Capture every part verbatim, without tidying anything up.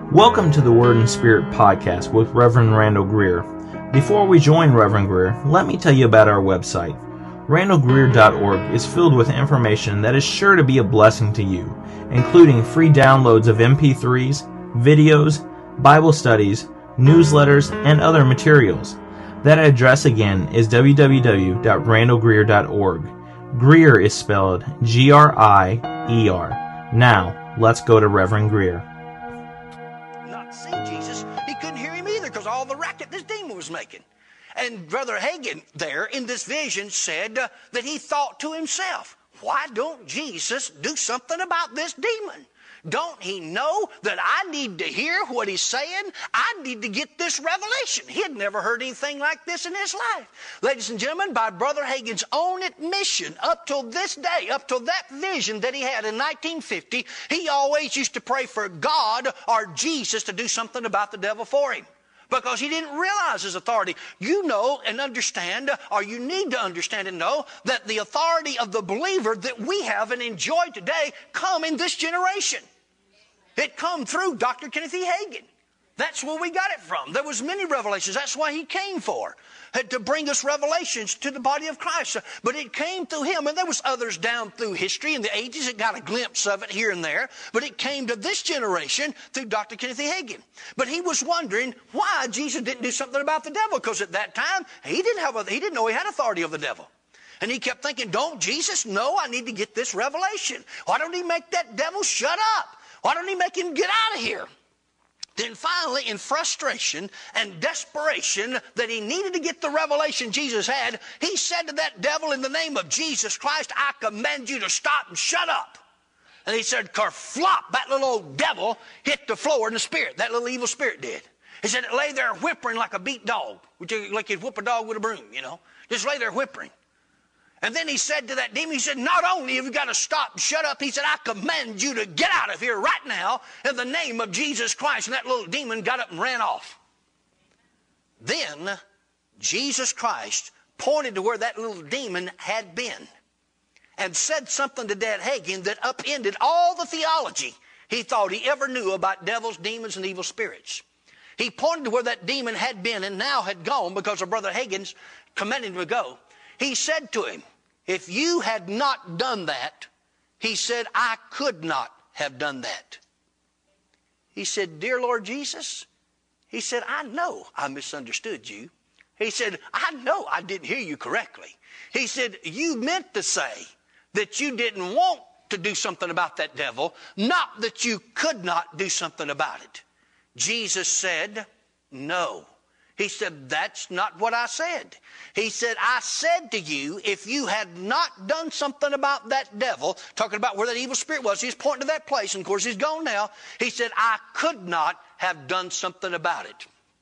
Welcome to the Word and Spirit podcast with Reverend Randall Greer. Before we join Reverend Greer, let me tell you about our website. randall greer dot org is filled with information that is sure to be a blessing to you, including free downloads of M P threes, videos, Bible studies, newsletters, and other materials. That address again is w w w dot randall greer dot org. Greer is spelled G R I E R. Now, let's go to Reverend Greer. Not see Jesus. He couldn't hear him either because all the racket this demon was making. And Brother Hagin there in this vision said uh, that he thought to himself, why don't Jesus do something about this demon? Don't he know that I need to hear what he's saying? I need to get this revelation. He had never heard anything like this in his life. Ladies and gentlemen, by Brother Hagin's own admission, up till this day, up till that vision that he had in nineteen fifty, he always used to pray for God or Jesus to do something about the devil for him. Because he didn't realize his authority. You know and understand, or you need to understand and know, that the authority of the believer that we have and enjoy today come in this generation. It come through Doctor Kenneth E. Hagin. That's where we got it from. There was many revelations. That's why he came for. To bring us revelations to the body of Christ. But it came through him. And there was others down through history in the ages that got a glimpse of it here and there. But it came to this generation through Doctor Kenneth E. Hagin. But he was wondering why Jesus didn't do something about the devil. Because at that time, he didn't have a, he didn't know he had authority over the devil. And he kept thinking, don't Jesus know I need to get this revelation? Why don't he make that devil shut up? Why don't he make him get out of here? Then finally, in frustration and desperation that he needed to get the revelation Jesus had, he said to that devil, in the name of Jesus Christ, I command you to stop and shut up. And he said, kerflop, that little old devil hit the floor in the spirit. That little evil spirit did. He said it lay there whimpering like a beat dog, like you'd whoop a dog with a broom, you know. Just lay there whimpering. And then he said to that demon, he said, not only have you got to stop and shut up, he said, I command you to get out of here right now in the name of Jesus Christ. And that little demon got up and ran off. Then Jesus Christ pointed to where that little demon had been and said something to Dad Hagin that upended all the theology he thought he ever knew about devils, demons, and evil spirits. He pointed to where that demon had been and now had gone because of Brother Hagin's commanding him to go. He said to him, if you had not done that, he said, I could not have done that. He said, dear Lord Jesus, he said, I know I misunderstood you. He said, I know I didn't hear you correctly. He said, you meant to say that you didn't want to do something about that devil, not that you could not do something about it. Jesus said, no. He said, that's not what I said. He said, I said to you, if you had not done something about that devil, talking about where that evil spirit was, he's pointing to that place, and of course he's gone now. He said, I could not have done something about it.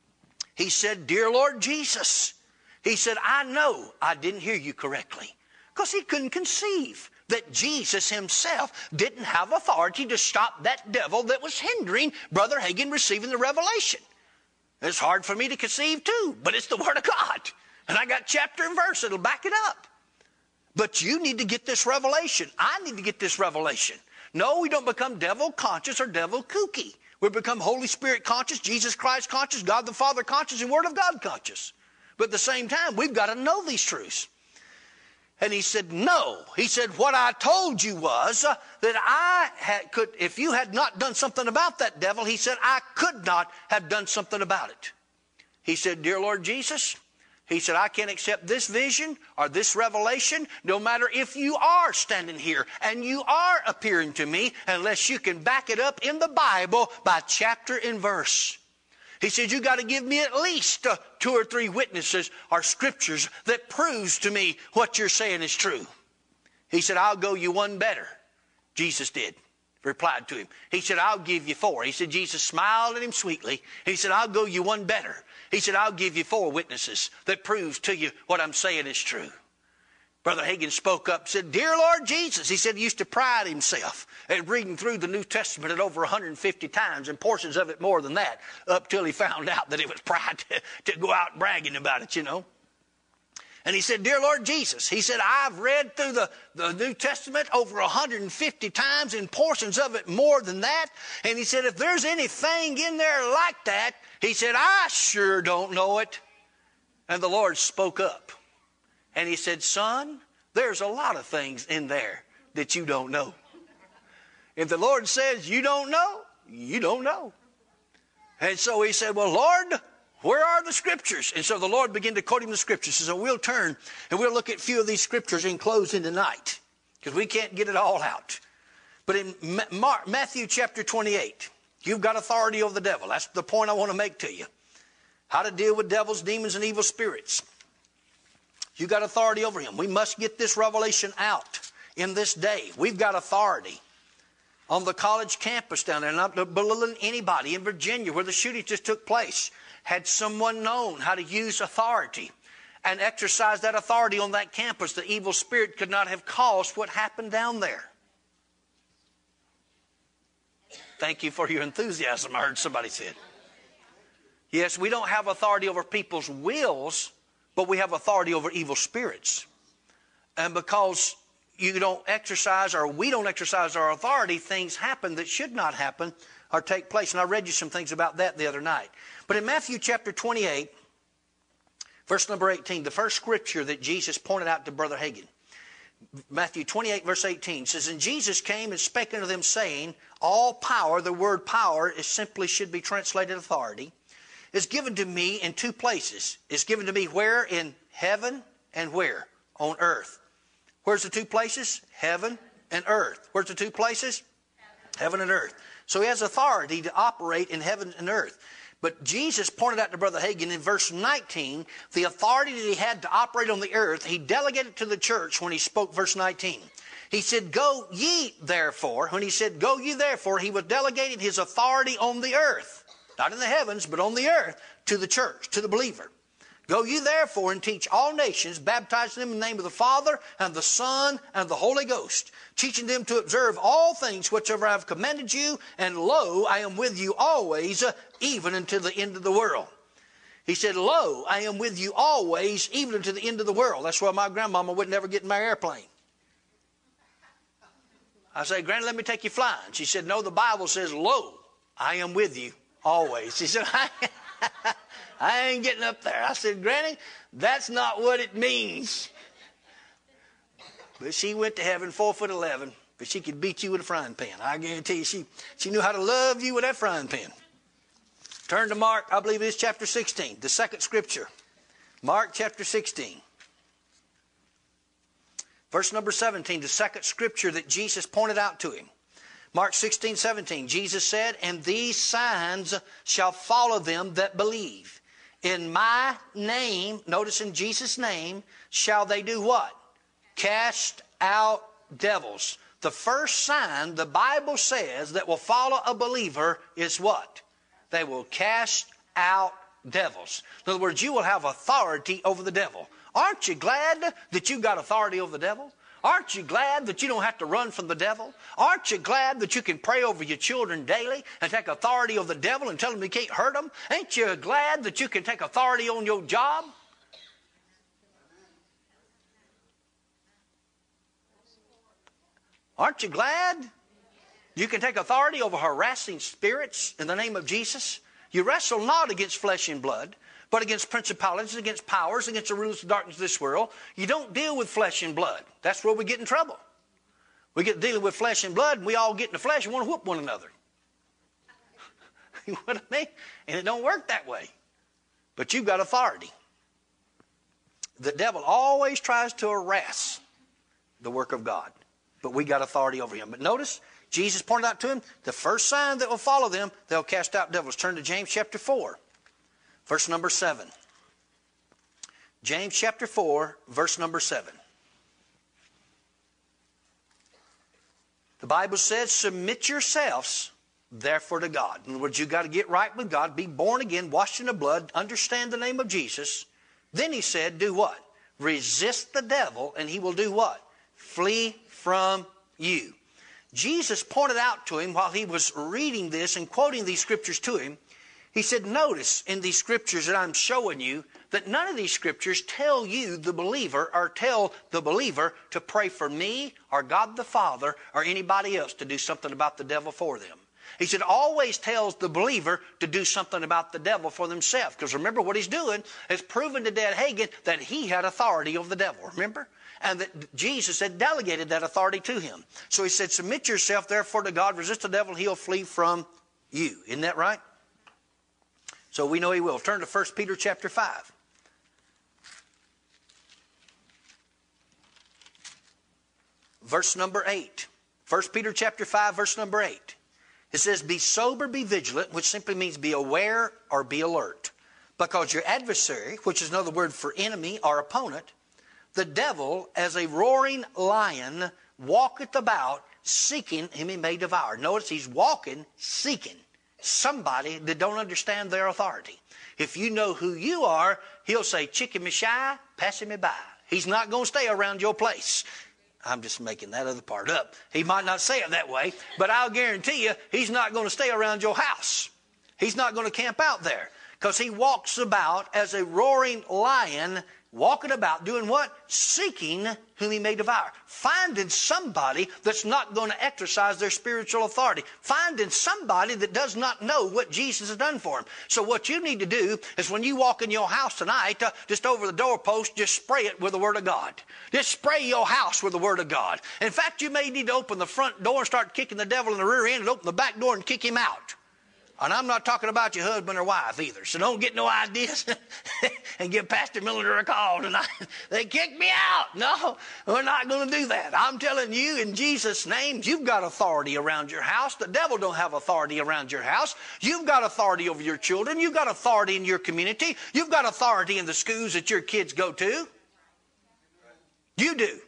He said, dear Lord Jesus, he said, I know I didn't hear you correctly. Because he couldn't conceive that Jesus himself didn't have authority to stop that devil that was hindering Brother Hagin receiving the revelation. It's hard for me to conceive too, but it's the Word of God. And I got chapter and verse that'll back it up. But you need to get this revelation. I need to get this revelation. No, we don't become devil conscious or devil kooky. We become Holy Spirit conscious, Jesus Christ conscious, God the Father conscious, and Word of God conscious. But at the same time, we've got to know these truths. And he said, no. He said, what I told you was uh, that I had, could, if you had not done something about that devil, he said, I could not have done something about it. He said, dear Lord Jesus, he said, I can't accept this vision or this revelation, no matter if you are standing here and you are appearing to me, unless you can back it up in the Bible by chapter and verse. He said, you got to give me at least uh, two or three witnesses or scriptures that proves to me what you're saying is true. He said, I'll go you one better. Jesus did, replied to him. He said, I'll give you four. He said, Jesus smiled at him sweetly. He said, I'll go you one better. He said, I'll give you four witnesses that proves to you what I'm saying is true. Brother Hagin spoke up and said, dear Lord Jesus. He said he used to pride himself at reading through the New Testament at over one hundred fifty times, and portions of it more than that, up till he found out that it was pride to, to go out bragging about it, you know. And he said, dear Lord Jesus, he said, I've read through the, the New Testament over one hundred fifty times, in portions of it more than that. And he said, if there's anything in there like that, he said, I sure don't know it. And the Lord spoke up. And he said, son, there's a lot of things in there that you don't know. If the Lord says you don't know, you don't know. And so he said, well, Lord, where are the scriptures? And so the Lord began to quote him the scriptures. So we'll turn and we'll look at a few of these scriptures in closing tonight, because we can't get it all out. But in Mark, Matthew chapter twenty-eight, you've got authority over the devil. That's the point I want to make to you. How to deal with devils, demons, and evil spirits. You've got authority over him. We must get this revelation out in this day. We've got authority. On the college campus down there, not belittling anybody, in Virginia where the shooting just took place, had someone known how to use authority and exercise that authority on that campus, the evil spirit could not have caused what happened down there. Thank you for your enthusiasm, I heard somebody said. Yes, we don't have authority over people's wills, but we have authority over evil spirits. And because you don't exercise, or we don't exercise our authority, things happen that should not happen or take place. And I read you some things about that the other night. But in Matthew chapter twenty-eight, verse number eighteen, the first scripture that Jesus pointed out to Brother Hagin, Matthew twenty-eight, verse eighteen, says, and Jesus came and spake unto them, saying, all power, the word power is simply should be translated authority, is given to me in two places. It's given to me where? In heaven, and where? On earth. Where's the two places? Heaven and earth. Where's the two places? Heaven and earth. So he has authority to operate in heaven and earth. But Jesus pointed out to Brother Hagin in verse nineteen, the authority that he had to operate on the earth, he delegated to the church when he spoke verse nineteen. He said, go ye therefore. When he said, go ye therefore, he was delegating his authority on the earth. Not in the heavens, but on the earth, to the church, to the believer. Go ye therefore and teach all nations, baptizing them in the name of the Father and the Son and the Holy Ghost, teaching them to observe all things whatsoever I have commanded you, and lo, I am with you always, uh, even unto the end of the world. He said, lo, I am with you always, even unto the end of the world. That's why my grandmama would never get in my airplane. I said, Granny, let me take you flying. She said, no, the Bible says, lo, I am with you always. She said, I I ain't getting up there. I said, Granny, that's not what it means. But she went to heaven four foot eleven, but she could beat you with a frying pan. I guarantee you, she, she knew how to love you with that frying pan. Turn to Mark, I believe it is chapter sixteen, the second scripture. Mark chapter sixteen. Verse number seventeen, the second scripture that Jesus pointed out to him. Mark sixteen, seventeen, Jesus said, and these signs shall follow them that believe. In my name, notice in Jesus' name, shall they do what? Cast out devils. The first sign the Bible says that will follow a believer is what? They will cast out devils. In other words, you will have authority over the devil. Aren't you glad that you've got authority over the devil? Aren't you glad that you don't have to run from the devil? Aren't you glad that you can pray over your children daily and take authority over the devil and tell them you can't hurt them? Ain't you glad that you can take authority on your job? Aren't you glad you can take authority over harassing spirits in the name of Jesus? You wrestle not against flesh and blood, but against principalities, against powers, against the rulers of darkness of this world. You don't deal with flesh and blood. That's where we get in trouble. We get dealing with flesh and blood, and we all get in the flesh and want to whoop one another. You know what I mean? And it don't work that way. But you've got authority. The devil always tries to harass the work of God, but we got authority over him. But notice, Jesus pointed out to him, the first sign that will follow them, they'll cast out devils. Turn to James chapter four. Verse number seven. James chapter four, verse number seven. The Bible says, submit yourselves therefore to God. In other words, you've got to get right with God, be born again, washed in the blood, understand the name of Jesus. Then he said, do what? Resist the devil, and he will do what? Flee from you. Jesus pointed out to him while he was reading this and quoting these scriptures to him, He said, notice in these scriptures that I'm showing you that none of these scriptures tell you, the believer, or tell the believer to pray for me or God the Father or anybody else to do something about the devil for them. He said, always tells the believer to do something about the devil for themselves. Because remember what he's doing is proving to Dad Hagin that he had authority over the devil. Remember? And that Jesus had delegated that authority to him. So he said, submit yourself therefore to God, resist the devil, he'll flee from you. Isn't that right? So we know he will. Turn to First Peter chapter five. Verse number eight. First Peter chapter five, verse number eight. It says, be sober, be vigilant, which simply means be aware or be alert. Because your adversary, which is another word for enemy or opponent, the devil, as a roaring lion, walketh about, seeking whom he may devour. Notice he's walking, seeking somebody that don't understand their authority. If you know who you are, he'll say, chicken me shy, passing me by. He's not going to stay around your place. I'm just making that other part up. He might not say it that way, but I'll guarantee you he's not going to stay around your house. He's not going to camp out there because he walks about as a roaring lion, walking about doing what? Seeking whom he may devour. Finding somebody that's not going to exercise their spiritual authority. Finding somebody that does not know what Jesus has done for him. So what you need to do is when you walk in your house tonight, uh, just over the doorpost, just spray it with the Word of God. Just spray your house with the Word of God. In fact, you may need to open the front door and start kicking the devil in the rear end and open the back door and kick him out. And I'm not talking about your husband or wife either. So don't get no ideas and give Pastor Miller a call tonight. They kicked me out. No, we're not going to do that. I'm telling you in Jesus' name, you've got authority around your house. The devil don't have authority around your house. You've got authority over your children. You've got authority in your community. You've got authority in the schools that your kids go to. You do.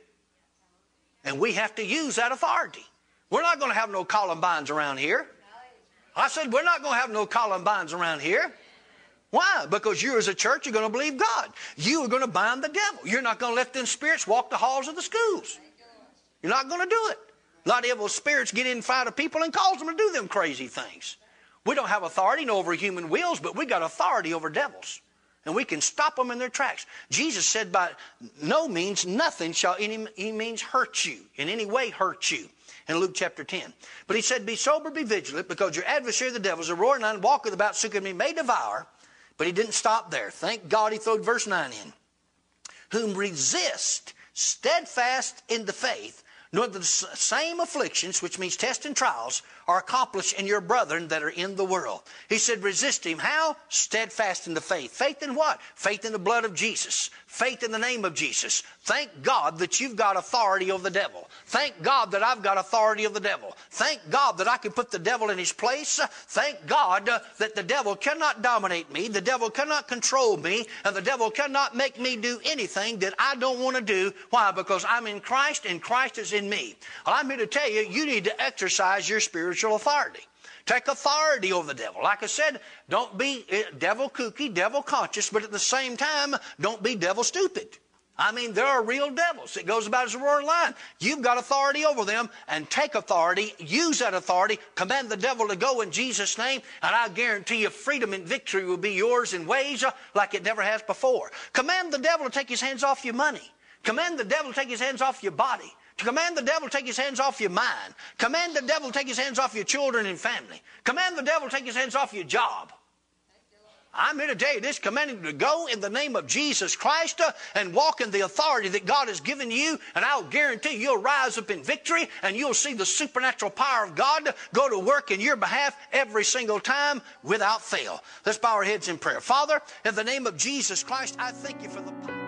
And we have to use that authority. We're not going to have no Columbines around here. I said, we're not going to have no Columbines around here. Why? Because you as a church are going to believe God. You are going to bind the devil. You're not going to let them spirits walk the halls of the schools. You're not going to do it. A lot of evil spirits get inside of people and cause them to do them crazy things. We don't have authority over human wills, but we got authority over devils. And we can stop them in their tracks. Jesus said, by no means, nothing shall any, any means hurt you, in any way hurt you. In Luke chapter ten. But he said, be sober, be vigilant, because your adversary the devil is a roaring lion, walketh about, seeking whom he may devour. But he didn't stop there. Thank God he threw verse nine in. Whom resist steadfast in the faith, nor the same afflictions, which means tests and trials, are accomplished in your brethren that are in the world. He said, resist him. How? Steadfast in the faith. Faith in what? Faith in the blood of Jesus. Faith in the name of Jesus. Thank God that you've got authority over the devil. Thank God that I've got authority over the devil. Thank God that I can put the devil in his place. Thank God uh, that the devil cannot dominate me. The devil cannot control me. And the devil cannot make me do anything that I don't want to do. Why? Because I'm in Christ and Christ is in me. Well, I'm here to tell you, you need to exercise your spiritual authority. Take authority over the devil. Like I said, don't be devil kooky, devil conscious, but at the same time, don't be devil stupid. I mean, there are real devils. It goes about as a roaring lion. You've got authority over them, and take authority, use that authority, command the devil to go in Jesus' name, and I guarantee you freedom and victory will be yours in ways like it never has before. Command the devil to take his hands off your money. Command the devil to take his hands off your body. To command the devil to take his hands off your mind. Command the devil to take his hands off your children and family. Command the devil to take his hands off your job. I'm here to tell you this, commanding you to go in the name of Jesus Christ uh, and walk in the authority that God has given you, and I'll guarantee you'll rise up in victory and you'll see the supernatural power of God go to work in your behalf every single time without fail. Let's bow our heads in prayer. Father, in the name of Jesus Christ, I thank you for the power.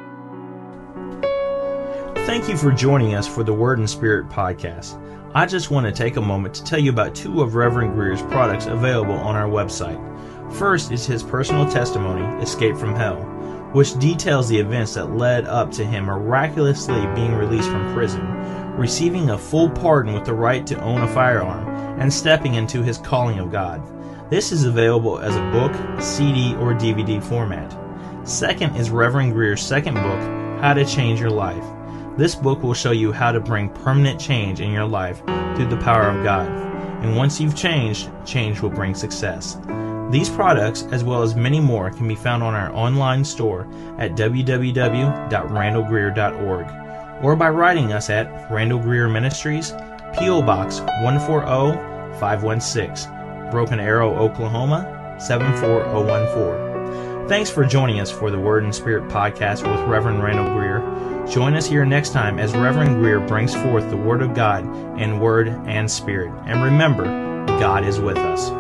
Thank you for joining us for the Word and Spirit podcast. I just want to take a moment to tell you about two of Reverend Greer's products available on our website. First is his personal testimony, Escape from Hell, which details the events that led up to him miraculously being released from prison, receiving a full pardon with the right to own a firearm, and stepping into his calling of God. This is available as a book, C D, or D V D format. Second is Reverend Greer's second book, How to Change Your Life. This book will show you how to bring permanent change in your life through the power of God. And once you've changed, change will bring success. These products, as well as many more, can be found on our online store at w w w dot randall greer dot org or by writing us at Randall Greer Ministries, P O Box one four zero five one six, Broken Arrow, Oklahoma seven four zero one four. Thanks for joining us for the Word and Spirit podcast with Reverend Randall Greer. Join us here next time as Reverend Greer brings forth the Word of God in word and spirit. And remember, God is with us.